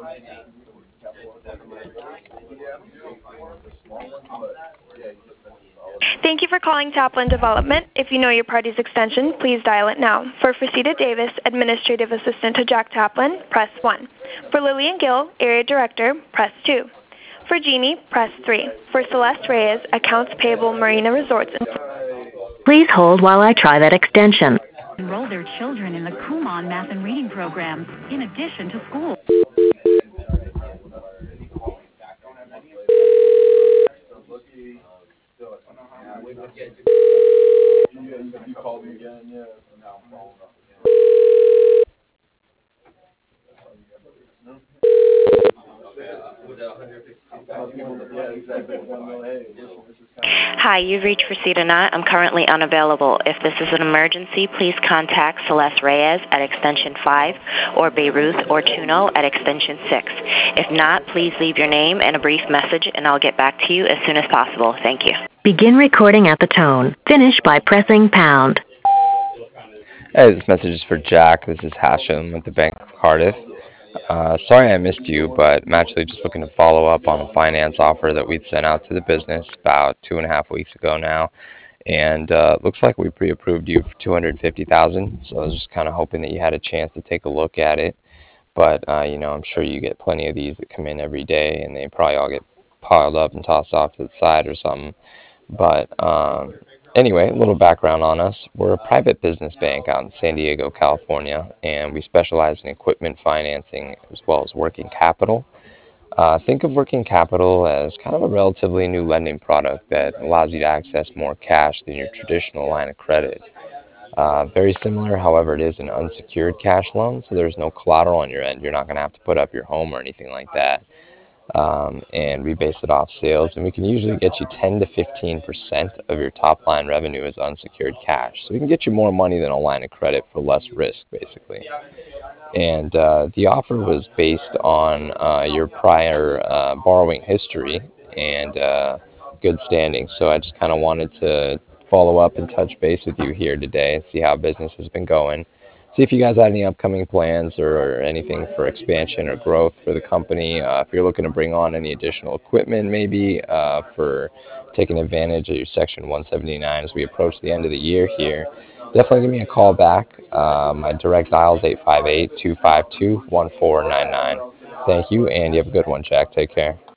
Thank you for calling Taplin Development. If you know your party's extension, please dial it now. For Fracita Davis, Administrative Assistant to Jack Taplin, press 1. For Lillian Gill, Area Director, press 2. For Jeannie, press 3. For Celeste Reyes, Accounts Payable Marina Resorts. Please hold while I try that extension. Enroll their children in the Kumon math and reading programs, in addition to school. Hi, you've reached Fracita Knott. I'm currently unavailable. If this is an emergency, please contact Celeste Reyes at extension 5 or Beirut or Tuno at extension 6. If not, please leave your name and a brief message and I'll get back to you as soon as possible. Thank you. Begin recording at the tone. Finish by pressing pound. Hey, this message is for Jack. This is Hashem with the Bank of Cardiff. Sorry I missed you, but I'm actually just looking to follow up on a finance offer that we'd sent out to the business about 2.5 weeks ago now. And looks like we pre-approved you for $250,000, so I was just kind of hoping that you had a chance to take a look at it. But, I'm sure you get plenty of these that come in every day, and they probably all get piled up and tossed off to the side or something. But anyway, a little background on us. We're a private business bank out in San Diego, California, and we specialize in equipment financing as well as working capital. Think of working capital as kind of a relatively new lending product that allows you to access more cash than your traditional line of credit. Very similar, however, it is an unsecured cash loan, so there's no collateral on your end. You're not going to have to put up your home or anything like that. And we base it off sales, and we can usually get you 10 to 15% of your top line revenue as unsecured cash. So we can get you more money than a line of credit for less risk, basically. And the offer was based on your prior borrowing history and good standing. So I just kind of wanted to follow up and touch base with you here today and see how business has been going. See if you guys had any upcoming plans or anything for expansion or growth for the company. If you're looking to bring on any additional equipment maybe for taking advantage of your Section 179 as we approach the end of the year here, definitely give me a call back. My direct dial is 858-252-1499. Thank you, and you have a good one, Jack. Take care.